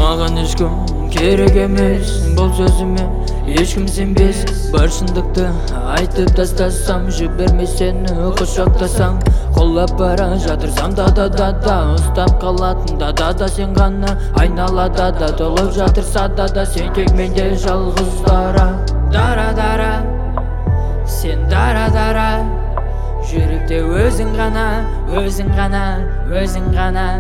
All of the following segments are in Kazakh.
Маған ешкім керек емес, бұл сөзіме ешкім сенбес. Бар шындықты айтып тастасам, жібермей сені құшақтасам. Қолап бара жатырсам да ұстап қалатын да сен ғана. Айналада да толып жатырса да сен тек менде жалғыз дара. Дара, сен дара. Жүректе өзің ғана, өзің ғана, өзің ғана.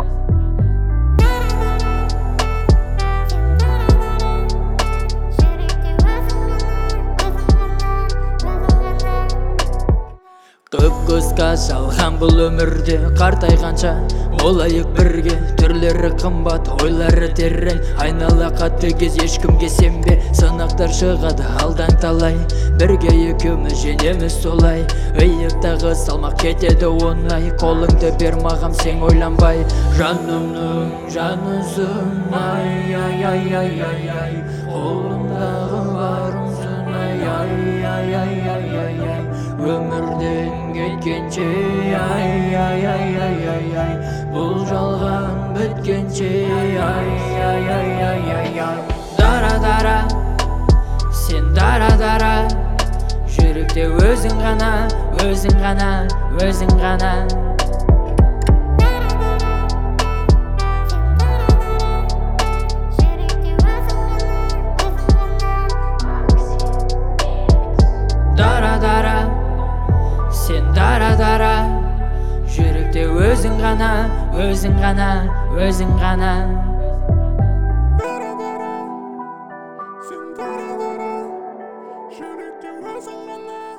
Қып-қысқа жалған бұл өмірде, қартайғанша болайық бірге. Түрлері қымбат, ойлары терең, айнала қатыгез, ешкімге сенбе. Сынақтар шығады алдан талай, бірге екеуміз жеңеміз солай. Иықтағы салмақ кетеді оңай, қолыңды бер маған сен ойланбай. Жанымның жанысың, ай, қолымдағы барымсың, ай. Өмірден кеткенше, ай. Бұл жалған біткенше, ай. Дара, сен дара. Жүректе өзің ғана, өзің ғана, өзің ғана. Дара, сен дара. Жүректе өзің ғана, өзің ғана, өзің ғана. Сен дара, жүректе өзің ғана.